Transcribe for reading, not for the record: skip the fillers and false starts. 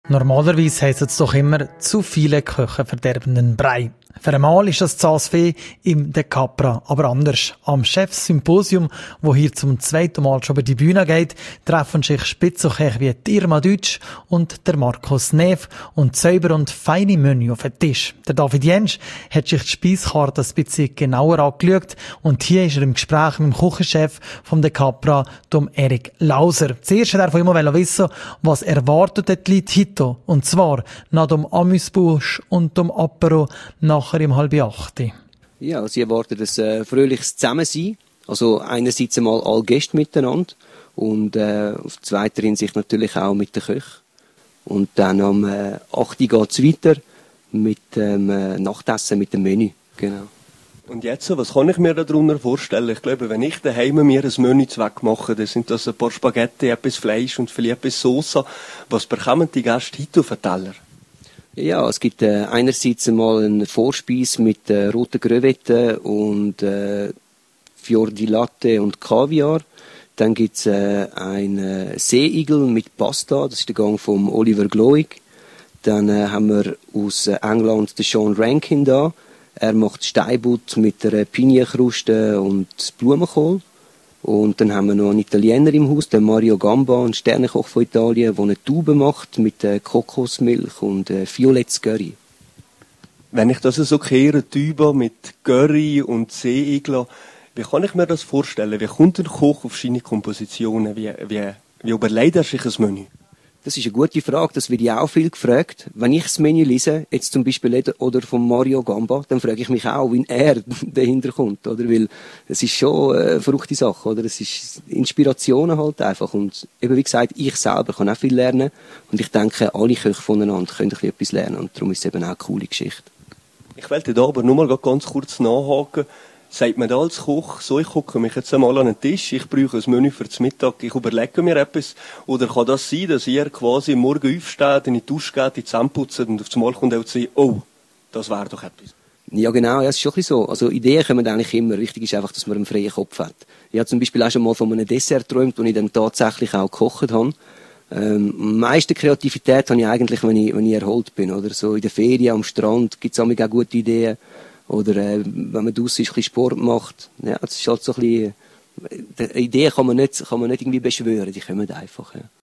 Normalerweise heisst es doch immer, zu viele Köche verderben den Brei. Für einmal ist das Zasfee im De Capra aber anders. Am Chefsymposium, wo hier zum zweiten Mal schon über die Bühne geht, treffen sich Spitzenköche wie Irma Deutsch und der Markus Neff und säuber und feine Menü auf den Tisch. Der David Jentsch hat sich die Speiskarte ein bisschen genauer angeschaut und hier ist er im Gespräch mit dem Küchenchef vom De Capra, dem Erik Lauser. Zuerst hat er von ihm wissen, was erwartet die Leute heute, und zwar nach dem Amüsbusch und dem Apero nachher um 7:30. Ja, sie erwarten ein fröhliches Zusammensein. Also einerseits einmal alle Gäste miteinander und auf zweiter Hinsicht natürlich auch mit den Köchen. Und dann am 8. geht es weiter mit dem Nachtessen, mit dem Menü. Genau. Und jetzt, was kann ich mir darunter vorstellen? Ich glaube, wenn ich daheim mir ein Menü mache, dann sind das ein paar Spaghetti, etwas Fleisch und vielleicht etwas Sauce. Was bekommen die Gäste heute auf den Teller? Ja, es gibt einerseits einmal einen Vorspeis mit roten Crevetten und Fior di Latte und Kaviar. Dann gibt es einen Seeigel mit Pasta, das ist der Gang von Oliver Gloig. Dann haben wir aus England den Sean Rankin da. Er macht Steinbutt mit einer Pinienkruste und Blumenkohl. Und dann haben wir noch einen Italiener im Haus, den Mario Gamba, ein Sternekoch von Italien, der eine Taube macht mit Kokosmilch und violettes Curry. Wenn ich das so kehre, Taube mit Curry und Seeigel, wie kann ich mir das vorstellen? Wie kommt ein Koch auf seine Kompositionen? Wie überlegt er sich ein Menü? Das ist eine gute Frage, das wird ja auch viel gefragt. Wenn ich das Menü lese, jetzt zum Beispiel oder von Mario Gamba, dann frage ich mich auch, wie er dahinter kommt, oder? Weil es ist schon eine verrückte Sache, oder? Es ist Inspirationen halt einfach. Und eben wie gesagt, ich selber kann auch viel lernen. Und ich denke, alle Köche voneinander können etwas lernen. Und darum ist es eben auch eine coole Geschichte. Ich wollte da aber nur mal ganz kurz nachhaken. Sagt man da als Koch, so, ich gucke mich jetzt einmal an den Tisch, ich brauche ein Menü für das Mittag, ich überlege mir etwas, oder kann das sein, dass ihr quasi morgen aufsteht, in die Dusche geht, die Zähne putzt und auf das Mal kommt und sagt, oh, das wäre doch etwas? Ja, genau, ja, es ist schon ein bisschen so. Also Ideen kommen eigentlich immer. Wichtig ist einfach, dass man einen freien Kopf hat. Ich habe zum Beispiel auch schon mal von einem Dessert geträumt, das ich dann tatsächlich auch gekocht habe. Am meisten Kreativität habe ich eigentlich, wenn ich erholt bin, oder? So in der Ferien, am Strand, gibt es auch gute Ideen. Oder wenn man draussen ist, ein bisschen Sport macht. Ja, das ist halt so ein bisschen, Ideen kann man nicht irgendwie beschwören, die kommen einfach. Ja.